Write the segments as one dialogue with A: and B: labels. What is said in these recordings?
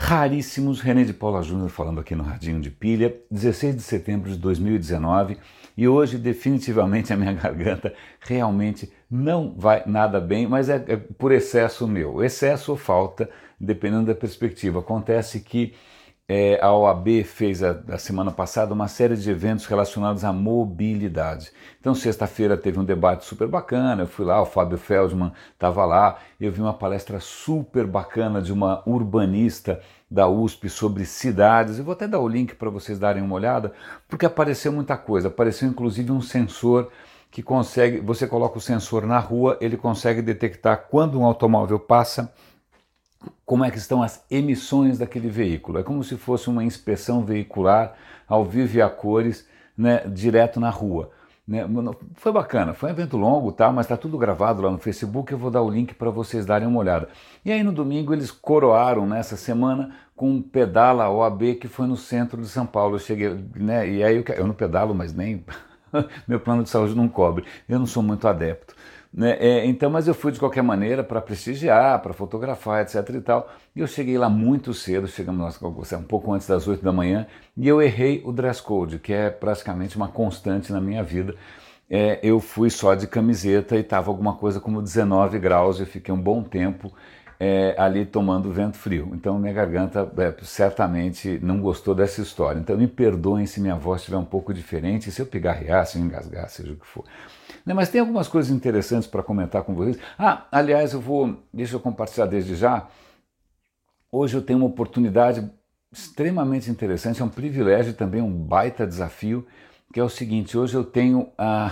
A: Raríssimos, René de Paula Júnior falando aqui no Radinho de Pilha, 16 de setembro de 2019, e hoje definitivamente a minha garganta realmente não vai nada bem, mas é por excesso meu, excesso ou falta, dependendo da perspectiva. Acontece que a OAB fez a semana passada uma série de eventos relacionados à mobilidade. Então, sexta-feira teve um debate super bacana, eu fui lá, o Fábio Feldman estava lá, eu vi uma palestra super bacana de uma urbanista da USP sobre cidades. Eu vou até dar o link para vocês darem uma olhada, porque apareceu muita coisa, apareceu inclusive um sensor que consegue, você coloca o sensor na rua, ele consegue detectar quando um automóvel passa, como é que estão as emissões daquele veículo. É como se fosse uma inspeção veicular ao vivo e a cores, né, direto na rua. Né? Foi bacana, foi um evento longo, tá? Mas está tudo gravado lá no Facebook, eu vou dar o link para vocês darem uma olhada. E aí no domingo eles coroaram nessa semana com um pedala OAB que foi no centro de São Paulo. Eu cheguei, né, e aí eu não pedalo, mas nem meu plano de saúde não cobre, eu não sou muito adepto. Né? Então, mas eu fui de qualquer maneira para prestigiar, para fotografar, etc e tal. E eu cheguei lá muito cedo, chegamos um pouco antes das 8 da manhã, e eu errei o dress code, que é praticamente uma constante na minha vida. Eu fui só de camiseta e estava alguma coisa como 19 graus, eu fiquei um bom tempo ali tomando vento frio. Então minha garganta certamente não gostou dessa história. Então me perdoem se minha voz estiver um pouco diferente, se eu pigarrear, se eu engasgar, seja o que for. Mas tem algumas coisas interessantes para comentar com vocês. Aliás, deixa eu compartilhar desde já. Hoje eu tenho uma oportunidade extremamente interessante, é um privilégio e também um baita desafio, que é o seguinte: hoje eu tenho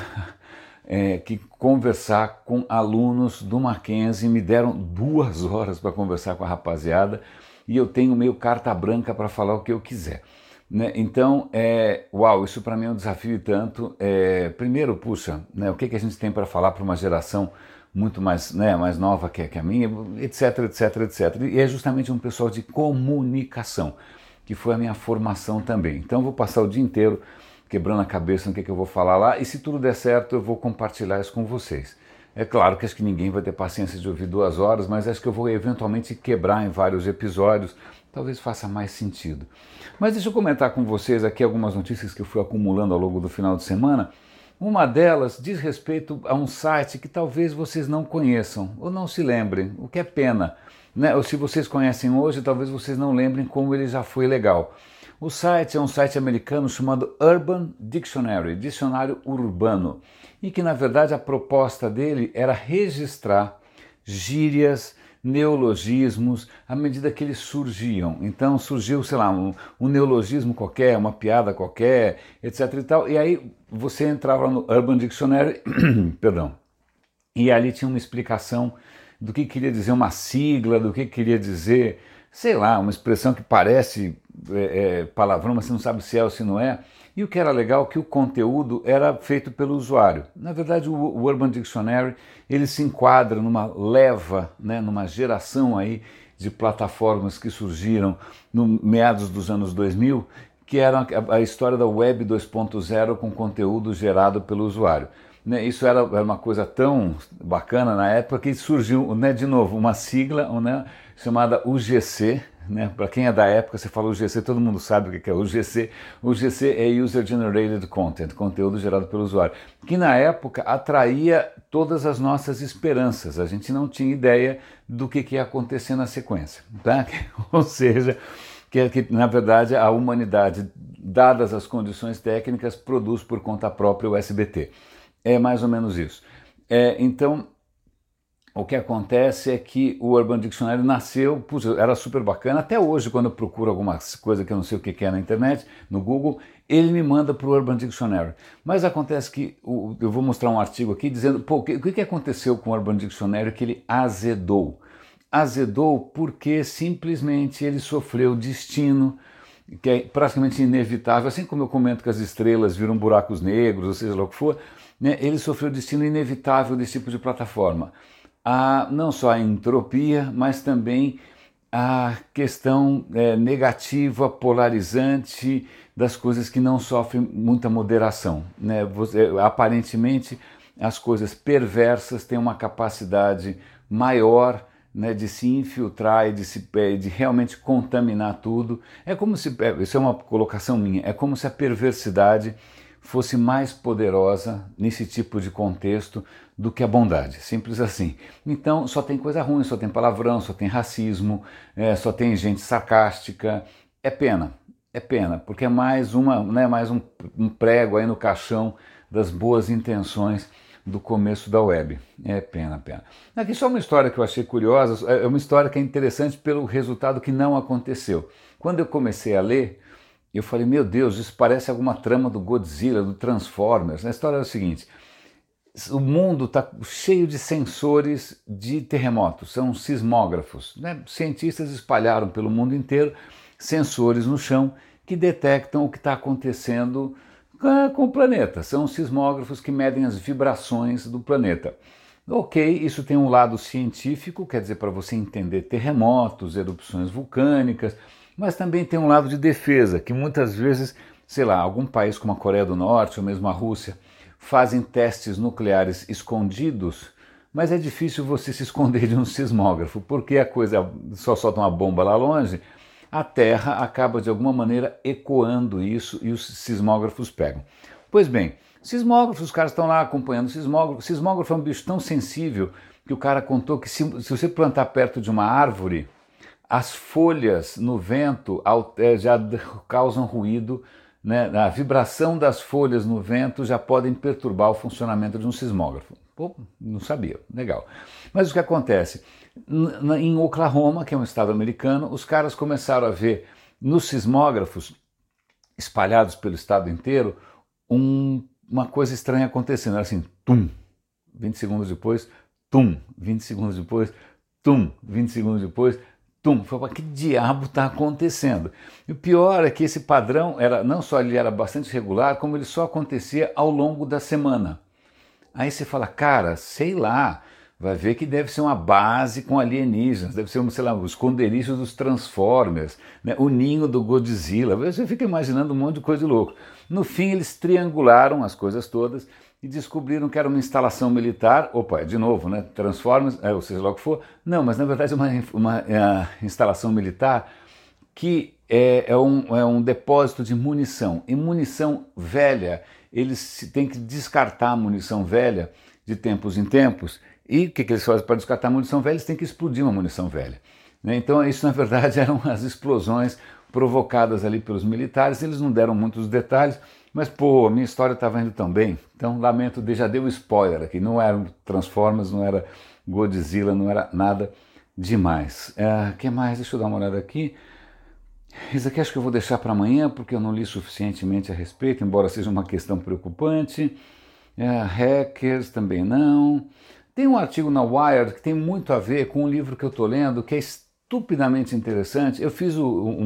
A: que conversar com alunos do Mackenzie, me deram 2 horas para conversar com a rapaziada e eu tenho meio carta branca para falar o que eu quiser. Né? Então, uau, isso para mim é um desafio e tanto. Primeiro, puxa, né, o que a gente tem para falar para uma geração muito mais, né, mais nova que a minha, etc, etc, etc. E é justamente um pessoal de comunicação, que foi a minha formação também. Então eu vou passar o dia inteiro quebrando a cabeça no que eu vou falar lá, e se tudo der certo eu vou compartilhar isso com vocês. É claro que acho que ninguém vai ter paciência de ouvir 2 horas, mas acho que eu vou eventualmente quebrar em vários episódios, talvez faça mais sentido. Mas deixa eu comentar com vocês aqui algumas notícias que eu fui acumulando ao longo do final de semana. Uma delas diz respeito a um site que talvez vocês não conheçam ou não se lembrem, o que é pena. Né? Ou se vocês conhecem hoje, talvez vocês não lembrem como ele já foi legal. O site é um site americano chamado Urban Dictionary, dicionário urbano, e que na verdade a proposta dele era registrar gírias, neologismos à medida que eles surgiam. Então surgiu, sei lá, um neologismo qualquer, uma piada qualquer, etc e tal, e aí você entrava no Urban Dictionary, perdão, e ali tinha uma explicação do que queria dizer uma sigla, do que queria dizer, sei lá, uma expressão que parece palavrão, mas você não sabe se é ou se não é. E o que era legal é que o conteúdo era feito pelo usuário. Na verdade, o Urban Dictionary ele se enquadra numa leva, né, numa geração aí de plataformas que surgiram no meados dos anos 2000, que era a história da Web 2.0 com conteúdo gerado pelo usuário. Isso era uma coisa tão bacana na época que surgiu, né, de novo, uma sigla, né, chamada UGC. Né? Para quem é da época, você fala UGC, todo mundo sabe o que é UGC. UGC é User Generated Content, conteúdo gerado pelo usuário, que na época atraía todas as nossas esperanças. A gente não tinha ideia do que ia acontecer na sequência. Tá? Ou seja, que na verdade a humanidade, dadas as condições técnicas, produz por conta própria o SBT. É mais ou menos isso. Então, o que acontece é que o Urban Dictionary nasceu, era super bacana, até hoje quando eu procuro alguma coisa que eu não sei o que é na internet, no Google, ele me manda para o Urban Dictionary. Mas acontece que, eu vou mostrar um artigo aqui dizendo, o que aconteceu com o Urban Dictionary que ele azedou? Azedou porque simplesmente ele sofreu destino, que é praticamente inevitável, assim como eu comento que as estrelas viram buracos negros, ou seja lá o que for, né, ele sofreu destino inevitável desse tipo de plataforma. Não só a entropia, mas também a questão negativa, polarizante das coisas que não sofrem muita moderação. Né? Aparentemente, as coisas perversas têm uma capacidade maior né, de se infiltrar e de realmente contaminar tudo. É como se, isso é uma colocação minha, é como se a perversidade fosse mais poderosa nesse tipo de contexto do que a bondade, simples assim. Então só tem coisa ruim, só tem palavrão, só tem racismo, só tem gente sarcástica. É pena, porque é mais mais um prego aí no caixão das boas intenções do começo da web. É pena. Aqui só uma história que eu achei curiosa, é uma história que é interessante pelo resultado que não aconteceu. Quando eu comecei a ler, eu falei, meu Deus, isso parece alguma trama do Godzilla, do Transformers. A história é o seguinte: o mundo está cheio de sensores de terremotos, são sismógrafos, né? Cientistas espalharam pelo mundo inteiro sensores no chão que detectam o que está acontecendo com o planeta. São sismógrafos que medem as vibrações do planeta. Ok, isso tem um lado científico, quer dizer, para você entender terremotos, erupções vulcânicas, mas também tem um lado de defesa, que muitas vezes, sei lá, algum país como a Coreia do Norte ou mesmo a Rússia fazem testes nucleares escondidos, mas é difícil você se esconder de um sismógrafo, porque a coisa só solta uma bomba lá longe, a Terra acaba de alguma maneira ecoando isso e os sismógrafos pegam. Pois bem, sismógrafos, os caras estão lá acompanhando o sismógrafo. Sismógrafo é um bicho tão sensível que o cara contou que se você plantar perto de uma árvore, as folhas no vento já causam ruído, né? A vibração das folhas no vento já podem perturbar o funcionamento de um sismógrafo. Pô, não sabia, legal. Mas o que acontece? Em Oklahoma, que é um estado americano, os caras começaram a ver nos sismógrafos espalhados pelo estado inteiro uma coisa estranha acontecendo. Era assim, tum, 20 segundos depois, tum, 20 segundos depois, tum, 20 segundos depois, tum. Falei, que diabo está acontecendo? E o pior é que esse padrão, não só ele era bastante regular, como ele só acontecia ao longo da semana. Aí você fala, cara, sei lá, vai ver que deve ser uma base com alienígenas, deve ser, sei lá, o esconderijo dos Transformers, né, o ninho do Godzilla. Você fica imaginando um monte de coisa de louco. No fim, eles triangularam as coisas todas e descobriram que era uma instalação militar. Opa, de novo, né? Transformers, ou seja lá o que for. Não, mas na verdade é uma instalação militar que é um depósito de munição. E munição velha, eles têm que descartar a munição velha de tempos em tempos. E o que eles fazem para descartar a munição velha? Eles têm que explodir uma munição velha. Né? Então isso na verdade eram as explosões provocadas ali pelos militares. Eles não deram muitos detalhes, mas pô, a minha história estava indo tão bem. Então lamento, já deu spoiler aqui. Não era Transformers, não era Godzilla, não era nada demais. O que mais? Deixa eu dar uma olhada aqui. Isso aqui acho que eu vou deixar para amanhã, porque eu não li suficientemente a respeito, embora seja uma questão preocupante. Hackers também não. Tem um artigo na Wired que tem muito a ver com um livro que eu estou lendo, que é estupidamente interessante. Eu fiz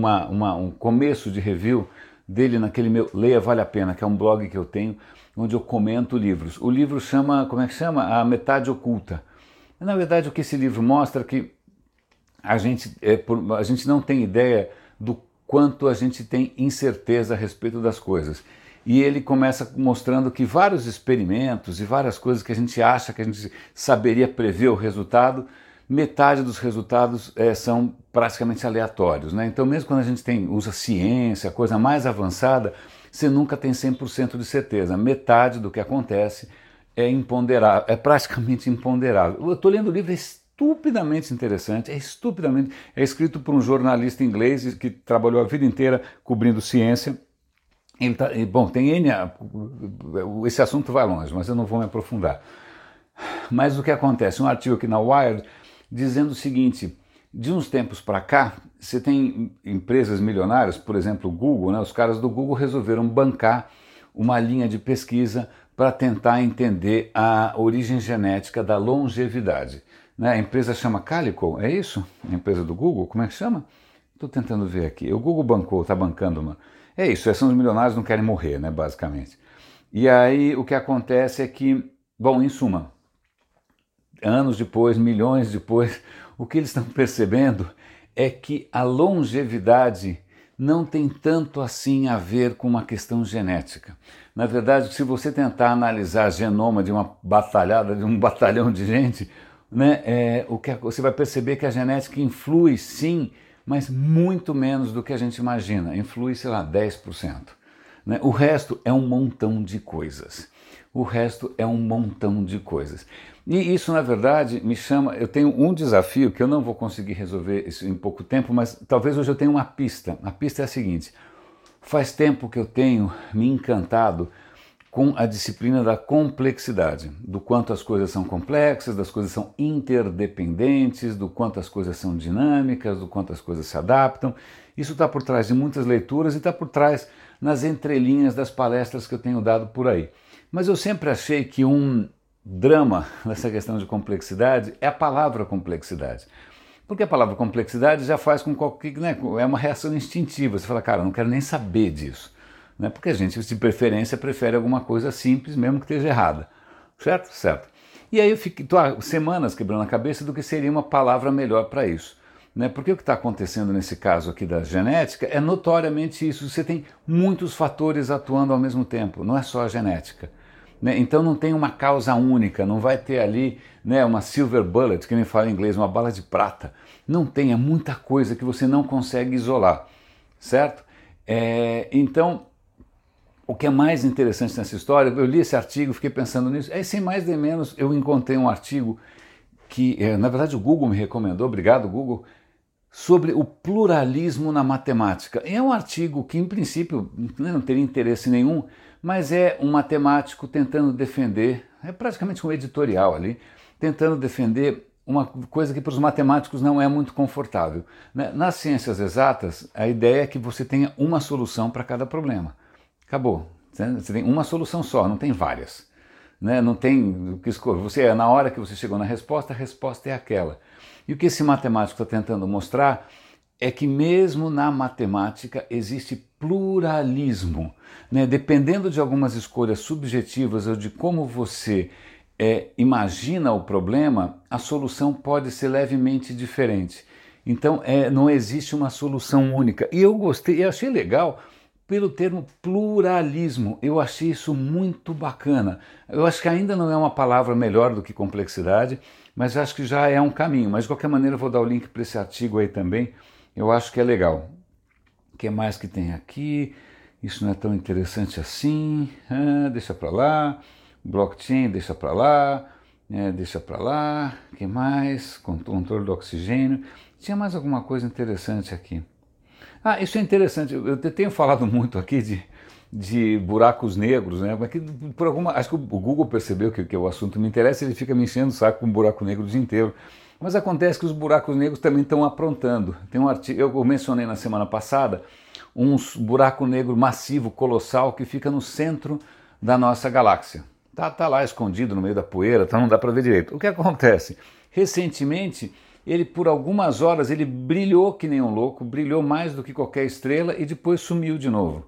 A: um começo de review dele naquele meu Leia Vale a Pena, que é um blog que eu tenho, onde eu comento livros. O livro chama, como é que chama? A Metade Oculta. Na verdade, o que esse livro mostra é que a gente não tem ideia do quanto a gente tem incerteza a respeito das coisas. E ele começa mostrando que vários experimentos e várias coisas que a gente acha que a gente saberia prever o resultado, metade dos resultados são praticamente aleatórios. Né? Então mesmo quando a gente usa ciência, coisa mais avançada, você nunca tem 100% de certeza. Metade do que acontece é imponderável, é praticamente imponderável. Eu estou lendo o livro, é estupidamente interessante, é escrito por um jornalista inglês que trabalhou a vida inteira cobrindo ciência. Bom, tem N, esse assunto vai longe, mas eu não vou me aprofundar. Mas o que acontece? Um artigo aqui na Wired dizendo o seguinte: de uns tempos para cá, você tem empresas milionárias, por exemplo o Google, né? Os caras do Google resolveram bancar uma linha de pesquisa para tentar entender a origem genética da longevidade. Né? A empresa chama Calico, é isso? A empresa do Google, como é que chama? Estou tentando ver aqui. O Google está bancando uma. É isso, são os milionários que não querem morrer, né, basicamente. E aí o que acontece é que, bom, em suma, anos depois, milhões depois, o que eles estão percebendo é que a longevidade não tem tanto assim a ver com uma questão genética. Na verdade, se você tentar analisar genoma de uma batalhada, de um batalhão de gente, né, você vai perceber que a genética influi sim, mas muito menos do que a gente imagina. Influi, sei lá, 10%. Né? O resto é um montão de coisas. O resto é um montão de coisas. E isso, na verdade, me chama... Eu tenho um desafio que eu não vou conseguir resolver isso em pouco tempo, mas talvez hoje eu tenha uma pista. A pista é a seguinte: faz tempo que eu tenho me encantado com a disciplina da complexidade, do quanto as coisas são complexas, das coisas são interdependentes, do quanto as coisas são dinâmicas, do quanto as coisas se adaptam. Isso está por trás de muitas leituras e está por trás nas entrelinhas das palestras que eu tenho dado por aí. Mas eu sempre achei que um drama nessa questão de complexidade é a palavra complexidade. Porque a palavra complexidade já faz com qualquer... né, é uma reação instintiva. Você fala, cara, eu não quero nem saber disso. Né? Porque a gente, de preferência, prefere alguma coisa simples, mesmo que esteja errada. Certo? Certo. E aí eu tô há semanas quebrando a cabeça do que seria uma palavra melhor para isso. Né? Porque o que está acontecendo nesse caso aqui da genética é notoriamente isso. Você tem muitos fatores atuando ao mesmo tempo, não é só a genética. Né? Então não tem uma causa única, não vai ter ali, né, uma silver bullet, que nem fala em inglês, uma bala de prata. Não tem, é muita coisa que você não consegue isolar, certo? Então, o que é mais interessante nessa história, eu li esse artigo, fiquei pensando nisso, sem mais nem menos eu encontrei um artigo que, na verdade, o Google me recomendou, obrigado Google, sobre o pluralismo na matemática. É um artigo que, em princípio, não teria interesse nenhum, mas é um matemático tentando defender, é praticamente um editorial ali, tentando defender uma coisa que para os matemáticos não é muito confortável. Nas ciências exatas, a ideia é que você tenha uma solução para cada problema. Acabou. Você tem uma solução só, não tem várias. Né? Não tem o que escolher. Na hora que você chegou na resposta, a resposta é aquela. E o que esse matemático está tentando mostrar é que mesmo na matemática existe pluralismo. Né? Dependendo de algumas escolhas subjetivas ou de como você imagina o problema, a solução pode ser levemente diferente. Então não existe uma solução única. E eu gostei, eu achei legal pelo termo pluralismo. Eu achei isso muito bacana. Eu acho que ainda não é uma palavra melhor do que complexidade, mas acho que já é um caminho. Mas de qualquer maneira eu vou dar o link para esse artigo aí também. Eu acho que é legal. O que mais que tem aqui? Isso não é tão interessante assim. Deixa para lá. Blockchain, deixa para lá. Deixa para lá. O que mais? Controle do oxigênio. Tinha mais alguma coisa interessante aqui. Isso é interessante. Eu tenho falado muito aqui de buracos negros, né? Acho que o Google percebeu que o assunto me interessa, ele fica me enchendo o saco com buraco negro o dia inteiro. Mas acontece que os buracos negros também estão aprontando. Tem um artigo, eu mencionei na semana passada, um buraco negro massivo, colossal, que fica no centro da nossa galáxia. Tá lá escondido no meio da poeira, então não dá para ver direito. O que acontece? Recentemente, ele por algumas horas ele brilhou que nem um louco, brilhou mais do que qualquer estrela e depois sumiu de novo.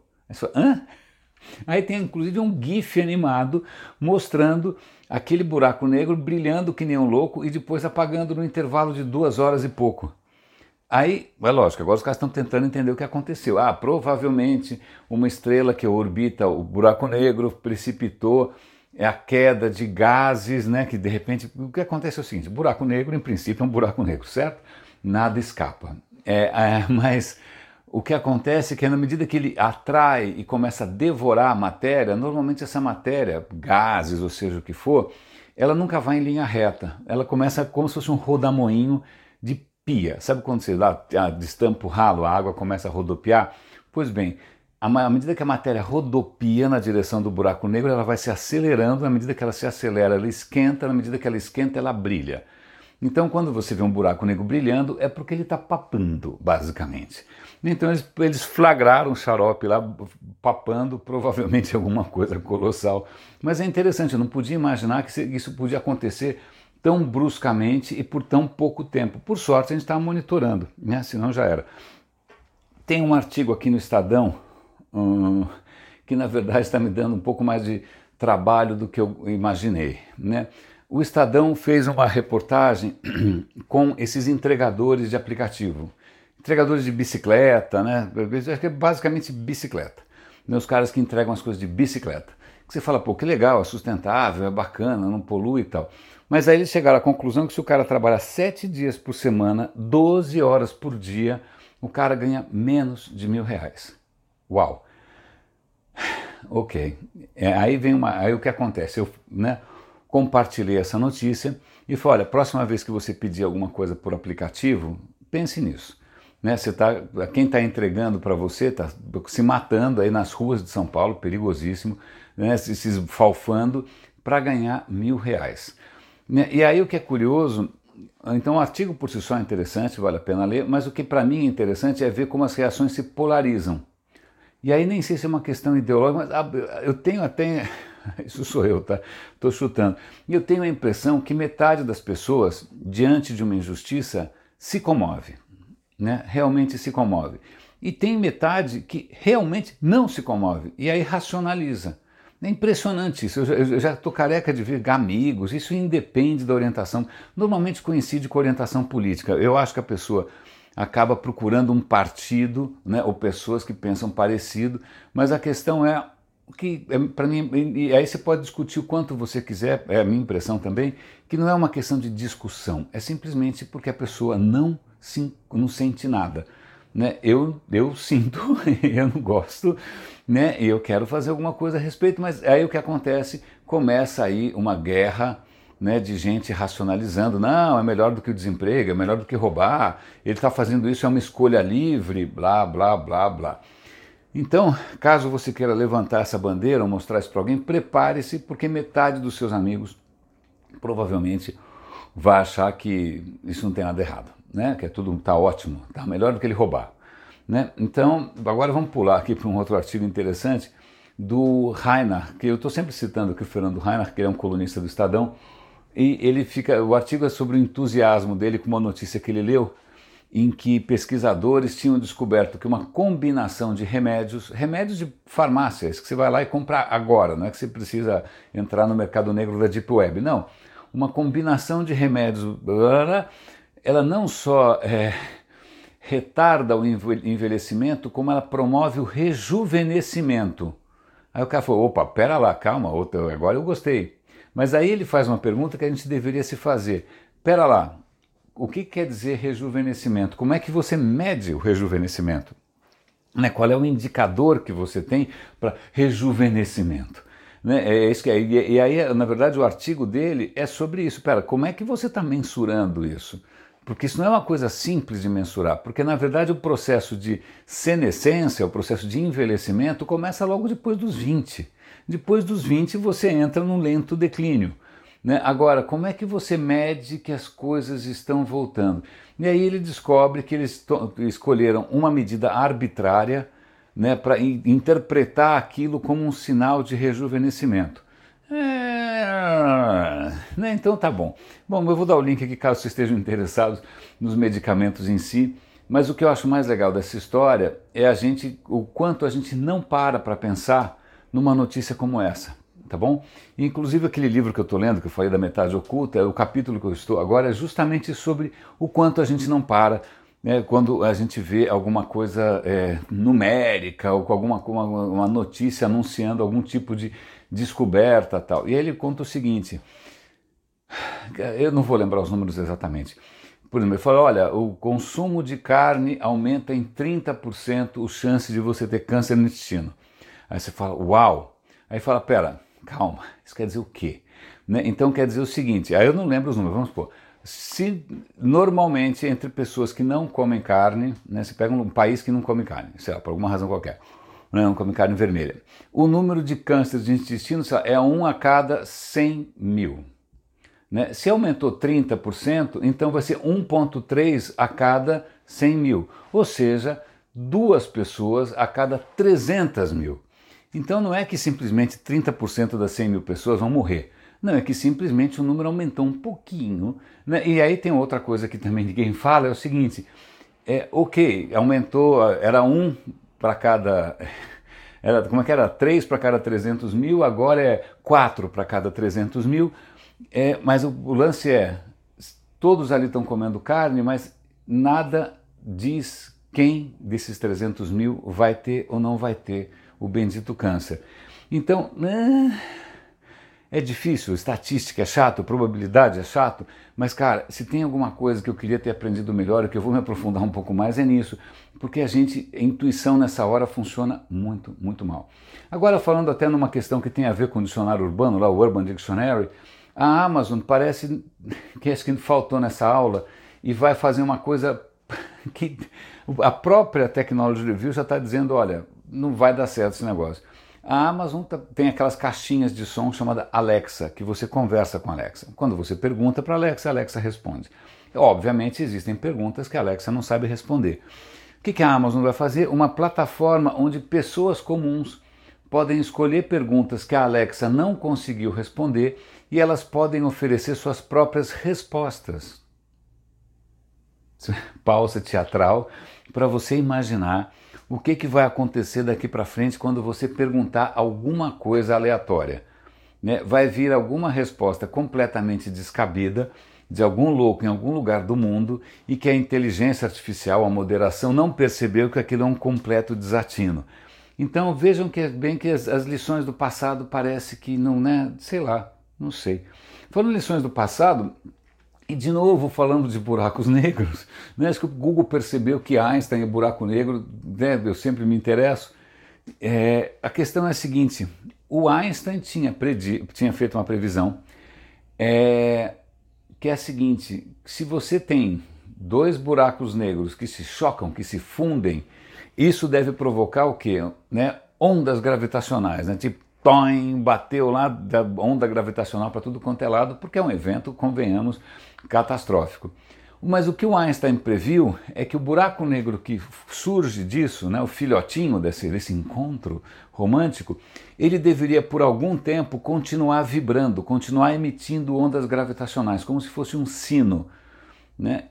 A: Aí tem inclusive um GIF animado mostrando aquele buraco negro brilhando que nem um louco e depois apagando no intervalo de 2 horas e pouco. Aí, é lógico, agora os caras estão tentando entender o que aconteceu. Provavelmente uma estrela que orbita o buraco negro precipitou a queda de gases, né, que de repente, o que acontece é o seguinte: buraco negro, em princípio, é um buraco negro, certo? Nada escapa. Mas o que acontece é que na medida que ele atrai e começa a devorar a matéria, normalmente essa matéria, gases, ou seja o que for, ela nunca vai em linha reta. Ela começa como se fosse um rodamoinho de pia. Sabe quando você destampa o ralo, a água começa a rodopiar? Pois bem, à medida que a matéria rodopia na direção do buraco negro, ela vai se acelerando, na medida que ela se acelera, ela esquenta, na medida que ela esquenta, ela brilha. Então, quando você vê um buraco negro brilhando, é porque ele está papando, basicamente. Então, eles flagraram o xarope lá, papando, provavelmente alguma coisa colossal. Mas é interessante, eu não podia imaginar que isso podia acontecer tão bruscamente e por tão pouco tempo. Por sorte, a gente está monitorando, né? Senão já era. Tem um artigo aqui no Estadão, que na verdade está me dando um pouco mais de trabalho do que eu imaginei, né? O Estadão fez uma reportagem com esses entregadores de aplicativo, entregadores de bicicleta, né? Acho que é basicamente bicicleta, né? Os caras que entregam as coisas de bicicleta. que você fala, pô, que legal, é sustentável, é bacana, não polui e tal. Mas aí eles chegaram à conclusão que se o cara trabalhar 7 dias por semana, 12 horas por dia, o cara ganha menos de R$ 1.000. Uau! Ok. Aí o que acontece? Eu, compartilhei essa notícia e falei, olha, próxima vez que você pedir alguma coisa por aplicativo, pense nisso. Quem está entregando para você está se matando aí nas ruas de São Paulo, perigosíssimo, se esfalfando para ganhar R$ 1.000. E aí o que é curioso, então o artigo por si só é interessante, vale a pena ler, mas o que para mim é interessante é ver como as reações se polarizam. E aí nem sei se é uma questão ideológica, mas eu tenho até, isso sou eu, tá? Estou chutando. E eu tenho a impressão que metade das pessoas, diante de uma injustiça, se comove, realmente se comove. E tem metade que realmente não se comove, e aí racionaliza. É impressionante isso, eu já estou careca de ver amigos, isso independe da orientação, normalmente coincide com a orientação política. Eu acho que a pessoa acaba procurando um partido, ou pessoas que pensam parecido, mas a questão é que, para mim, e aí você pode discutir o quanto você quiser, é a minha impressão também, que não é uma questão de discussão, é simplesmente porque a pessoa não sente nada. Eu sinto, eu não gosto, e eu quero fazer alguma coisa a respeito, mas aí o que acontece? Começa aí uma guerra, de gente racionalizando, não, é melhor do que o desemprego, é melhor do que roubar, ele está fazendo isso, é uma escolha livre, blá, blá, blá, blá. Então, caso você queira levantar essa bandeira ou mostrar isso para alguém, prepare-se, porque metade dos seus amigos provavelmente vai achar que isso não tem nada errado, que tudo está ótimo, está melhor do que ele roubar. Então, agora vamos pular aqui para um outro artigo interessante do Reinhard, que eu estou sempre citando aqui o Fernando Reinhard, que ele é um colunista do Estadão, e o artigo é sobre o entusiasmo dele com uma notícia que ele leu, em que pesquisadores tinham descoberto que uma combinação de remédios de farmácias, que você vai lá e compra agora, não é que você precisa entrar no mercado negro da Deep Web, não. Uma combinação de remédios, ela não só retarda o envelhecimento, como ela promove o rejuvenescimento. Aí o cara falou, opa, pera lá, calma, agora eu gostei. Mas aí ele faz uma pergunta que a gente deveria se fazer. Pera lá, o que quer dizer rejuvenescimento? Como é que você mede o rejuvenescimento? Qual é o indicador que você tem para rejuvenescimento? É isso que é. E aí, na verdade, o artigo dele é sobre isso. Pera, como é que você está mensurando isso? Porque isso não é uma coisa simples de mensurar, porque na verdade o processo de senescência, o processo de envelhecimento começa logo depois dos 20. Depois dos 20 você entra num lento declínio. Agora, como é que você mede que as coisas estão voltando? E aí ele descobre que eles escolheram uma medida arbitrária, para interpretar aquilo como um sinal de rejuvenescimento. Então tá bom. Bom, eu vou dar o link aqui caso vocês estejam interessados nos medicamentos em si, mas o que eu acho mais legal dessa história é o quanto a gente não para pensar numa notícia como essa, tá bom? Inclusive aquele livro que eu estou lendo, que eu falei da metade oculta, o capítulo que eu estou agora é justamente sobre o quanto a gente não para quando a gente vê alguma coisa numérica ou com uma notícia anunciando algum tipo de descoberta tal. E aí ele conta o seguinte, eu não vou lembrar os números exatamente. Por exemplo, ele fala, olha, o consumo de carne aumenta em 30% as chances de você ter câncer no intestino. Aí você fala, uau! Aí fala, pera, calma, isso quer dizer o quê? Então quer dizer o seguinte, aí eu não lembro os números, vamos supor, se normalmente entre pessoas que não comem carne, você pega um país que não come carne, sei lá, por alguma razão qualquer, não come carne vermelha, o número de cânceres de intestino é 1 a cada 100 mil. Se aumentou 30%, então vai ser 1,3 a cada 100 mil, ou seja, 2 pessoas a cada 300 mil. Então não é que simplesmente 30% das 100 mil pessoas vão morrer, não, é que simplesmente o número aumentou um pouquinho. E aí tem outra coisa que também ninguém fala, é o seguinte, ok, aumentou, era 1 para cada... como é que era? 3 para cada 300 mil, agora é 4 para cada 300 mil, mas o lance todos ali estão comendo carne, mas nada diz quem desses 300 mil vai ter ou não vai ter o bendito câncer. Então, é difícil, estatística é chato, probabilidade é chato, mas cara, se tem alguma coisa que eu queria ter aprendido melhor, que eu vou me aprofundar um pouco mais, é nisso, porque a intuição nessa hora funciona muito, muito mal. Agora, falando até numa questão que tem a ver com o dicionário urbano, lá o Urban Dictionary, a Amazon parece que acho que faltou nessa aula e vai fazer uma coisa que a própria Technology Review já está dizendo, olha, não vai dar certo esse negócio. A Amazon tem aquelas caixinhas de som chamada Alexa, que você conversa com a Alexa. Quando você pergunta para a Alexa responde. Obviamente existem perguntas que a Alexa não sabe responder. O que a Amazon vai fazer? Uma plataforma onde pessoas comuns podem escolher perguntas que a Alexa não conseguiu responder e elas podem oferecer suas próprias respostas. Pausa teatral para você imaginar o que vai acontecer daqui para frente quando você perguntar alguma coisa aleatória. Né? Vai vir alguma resposta completamente descabida de algum louco em algum lugar do mundo e que a inteligência artificial, a moderação, não percebeu que aquilo é um completo desatino. Então vejam que bem que as lições do passado parece que não, né? Sei lá, não sei. Foram lições do passado. E de novo, falando de buracos negros, né? Acho que o Google percebeu que Einstein é buraco negro, né? Eu sempre me interesso. A questão é a seguinte, o Einstein tinha feito uma previsão que é a seguinte, se você tem dois buracos negros que se chocam, que se fundem, isso deve provocar o quê? Né? Ondas gravitacionais, né? Tipo, toim, bateu lá da onda gravitacional para tudo quanto é lado, porque é um evento, convenhamos, catastrófico. Mas o que o Einstein previu é que o buraco negro que surge disso, né, o filhotinho desse encontro romântico, ele deveria por algum tempo continuar vibrando, continuar emitindo ondas gravitacionais, como se fosse um sino. Né?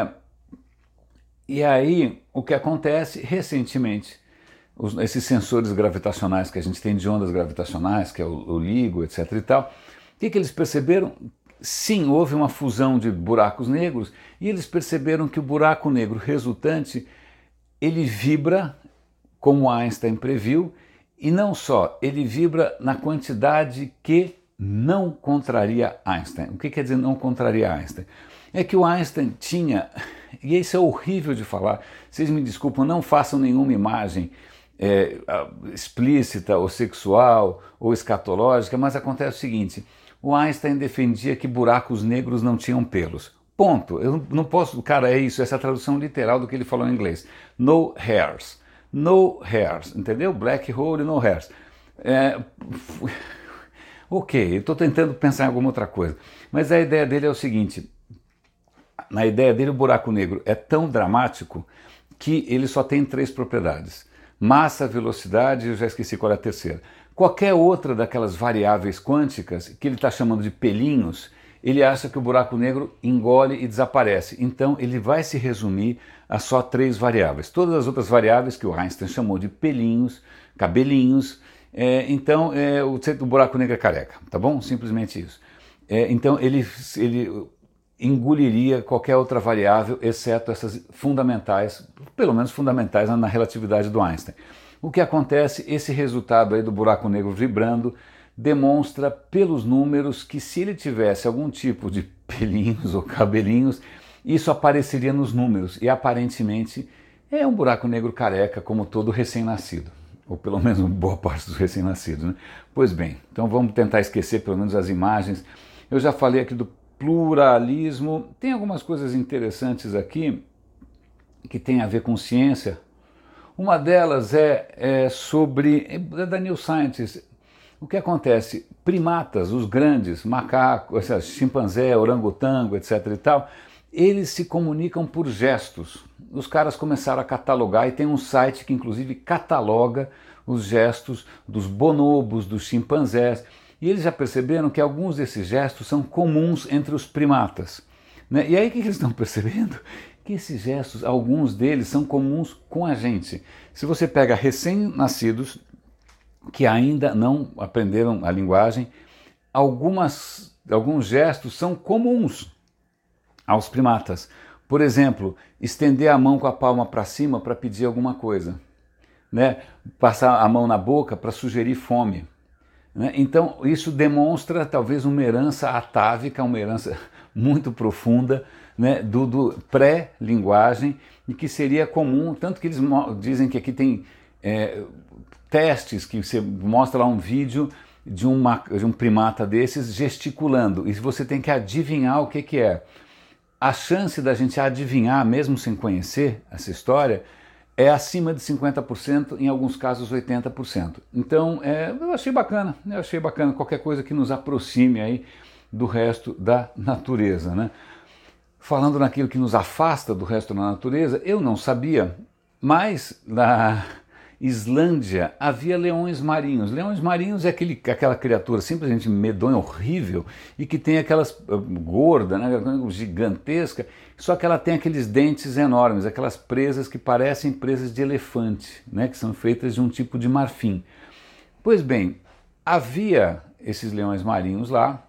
A: E aí o que acontece recentemente, esses sensores gravitacionais que a gente tem de ondas gravitacionais, que é o LIGO, etc. e tal, o que eles perceberam? Sim, houve uma fusão de buracos negros e eles perceberam que o buraco negro resultante, ele vibra, como Einstein previu, e não só, ele vibra na quantidade que não contraria Einstein. O que quer dizer não contraria Einstein? É que o Einstein tinha, e isso é horrível de falar, vocês me desculpam, não façam nenhuma imagem explícita ou sexual ou escatológica, mas acontece o seguinte, o Einstein defendia que buracos negros não tinham pelos. Ponto. Eu não posso, cara, é isso, essa é a tradução literal do que ele falou em inglês. No hairs. No hairs, entendeu? Black hole, no hairs. Ok, eu estou tentando pensar em alguma outra coisa. Mas a ideia dele é o seguinte, na ideia dele o buraco negro é tão dramático que ele só tem 3 propriedades. Massa, velocidade, eu já esqueci qual é a terceira. Qualquer outra daquelas variáveis quânticas, que ele está chamando de pelinhos, ele acha que o buraco negro engole e desaparece. Então ele vai se resumir a só 3 variáveis. Todas as outras variáveis que o Einstein chamou de pelinhos, cabelinhos, o buraco negro é careca, tá bom? Simplesmente isso. Então ele engoliria qualquer outra variável, exceto essas fundamentais, pelo menos fundamentais na relatividade do Einstein. O que acontece, esse resultado aí do buraco negro vibrando, demonstra pelos números que se ele tivesse algum tipo de pelinhos ou cabelinhos, isso apareceria nos números, e aparentemente é um buraco negro careca como todo recém-nascido, ou pelo menos uma boa parte dos recém-nascidos, né? Pois bem, então vamos tentar esquecer pelo menos as imagens. Eu já falei aqui do pluralismo, tem algumas coisas interessantes aqui que tem a ver com ciência. Uma delas é da New Scientist. O que acontece? Primatas, os grandes, macacos, chimpanzé, orangotango, etc. e tal, eles se comunicam por gestos. Os caras começaram a catalogar e tem um site que inclusive cataloga os gestos dos bonobos, dos chimpanzés. E eles já perceberam que alguns desses gestos são comuns entre os primatas. Né? E aí o que eles estão percebendo? Que esses gestos, alguns deles são comuns com a gente. Se você pega recém-nascidos que ainda não aprenderam a linguagem, alguns gestos são comuns aos primatas. Por exemplo, estender a mão com a palma para cima para pedir alguma coisa. né, passar a mão na boca para sugerir fome. Né? Então isso demonstra talvez uma herança atávica, uma herança muito profunda, né, do pré-linguagem, e que seria comum, tanto que eles dizem que aqui tem testes que você mostra lá um vídeo de um primata desses gesticulando, e você tem que adivinhar o que é. A chance da gente adivinhar, mesmo sem conhecer essa história, é acima de 50%, em alguns casos 80%. Então eu achei bacana, qualquer coisa que nos aproxime aí do resto da natureza, né? Falando naquilo que nos afasta do resto da natureza, eu não sabia, mas na Islândia havia leões marinhos. Leões marinhos é aquela criatura simplesmente medonha, horrível, e que tem aquelas gorda, né, gigantesca, só que ela tem aqueles dentes enormes, aquelas presas que parecem presas de elefante, né, que são feitas de um tipo de marfim. Pois bem, havia esses leões marinhos lá.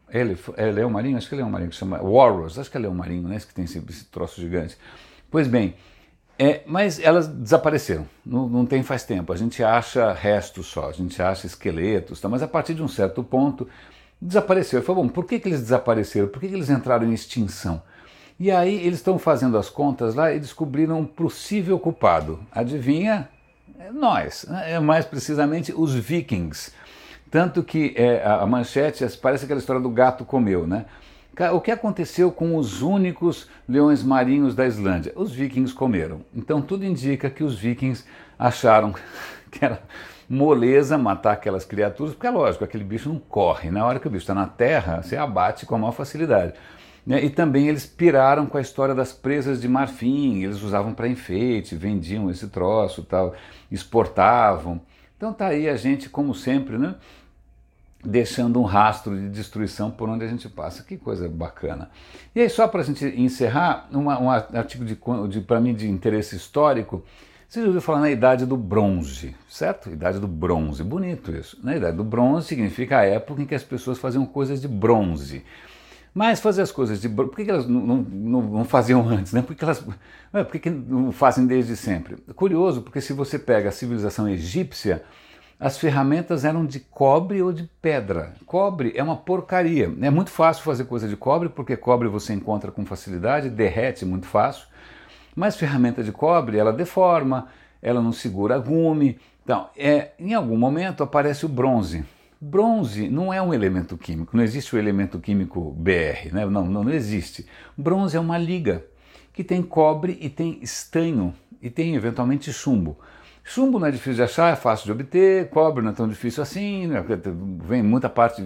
A: É leão marinho? Acho que é leão marinho que chama Walrus, acho que é leão marinho, né? Esse que tem esse troço gigante. Pois bem, mas elas desapareceram, não tem faz tempo. A gente acha restos só, a gente acha esqueletos, tá? Mas a partir de um certo ponto desapareceu. Eu falei, bom, por que eles desapareceram? Por que eles entraram em extinção? E aí eles estão fazendo as contas lá e descobriram um possível culpado. Adivinha? Nós, mais precisamente os vikings. Tanto que a manchete parece aquela história do gato comeu, né? O que aconteceu com os únicos leões marinhos da Islândia? Os vikings comeram. Então tudo indica que os vikings acharam que era moleza matar aquelas criaturas, porque é lógico, aquele bicho não corre. Na hora que o bicho está na terra, você abate com a maior facilidade. E também eles piraram com a história das presas de marfim, eles usavam para enfeite, vendiam esse troço, tal, exportavam. Então tá aí a gente, como sempre, né? Deixando um rastro de destruição por onde a gente passa. Que coisa bacana. E aí, só para a gente encerrar, um artigo para mim de interesse histórico. Você já ouviu falar na Idade do Bronze, certo? Idade do Bronze, bonito isso. Na Idade do Bronze significa a época em que as pessoas faziam coisas de bronze. Mas fazer as coisas de bronze, por que elas não faziam antes? Né? Por que não fazem desde sempre? Curioso, porque se você pega a civilização egípcia, as ferramentas eram de cobre ou de pedra. Cobre é uma porcaria. É muito fácil fazer coisa de cobre, porque cobre você encontra com facilidade, derrete muito fácil. Mas ferramenta de cobre, ela deforma, ela não segura gume. Então, em algum momento aparece o bronze. Bronze não é um elemento químico, não existe o elemento químico Br, né? Não existe. Bronze é uma liga que tem cobre e tem estanho e tem eventualmente chumbo. Chumbo não é difícil de achar, é fácil de obter, cobre não é tão difícil assim, né? Vem muita parte,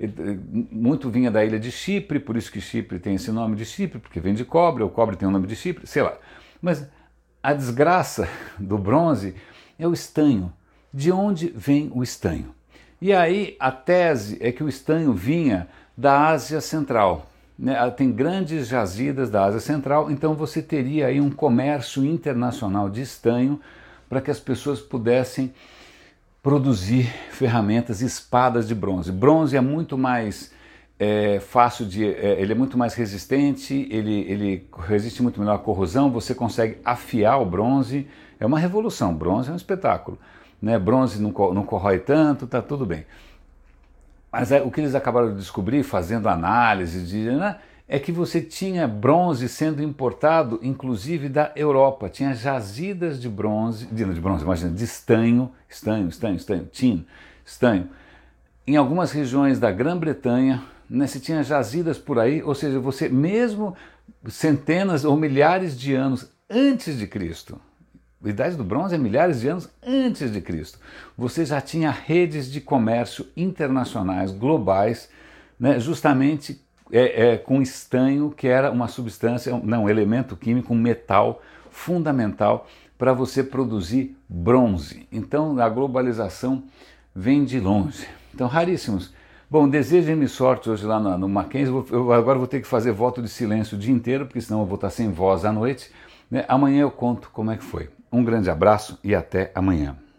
A: muito vinha da ilha de Chipre, por isso que Chipre tem esse nome de Chipre, porque vem de cobre, ou cobre tem o nome de Chipre, sei lá. Mas a desgraça do bronze é o estanho. De onde vem o estanho? E aí a tese é que o estanho vinha da Ásia Central. Né? Tem grandes jazidas da Ásia Central, então você teria aí um comércio internacional de estanho, para que as pessoas pudessem produzir ferramentas, espadas de bronze. Bronze é muito mais fácil ele é muito mais resistente, ele resiste muito melhor à corrosão, você consegue afiar o bronze, é uma revolução, bronze é um espetáculo. Né? Bronze não corrói tanto, tá tudo bem. Mas o que eles acabaram de descobrir, fazendo análise, né? É que você tinha bronze sendo importado, inclusive da Europa. Tinha jazidas de bronze, imagina, de estanho, tin, estanho. Em algumas regiões da Grã-Bretanha, né, se tinha jazidas por aí, ou seja, você mesmo centenas ou milhares de anos antes de Cristo, a Idade do Bronze é milhares de anos antes de Cristo, você já tinha redes de comércio internacionais, globais, né, justamente com estanho, que era uma substância, um elemento químico, um metal fundamental para você produzir bronze. Então a globalização vem de longe. Então, raríssimos. Bom, desejem-me sorte hoje lá no Mackenzie. Eu agora vou ter que fazer voto de silêncio o dia inteiro, porque senão eu vou estar sem voz à noite. Né? Amanhã eu conto como é que foi. Um grande abraço e até amanhã.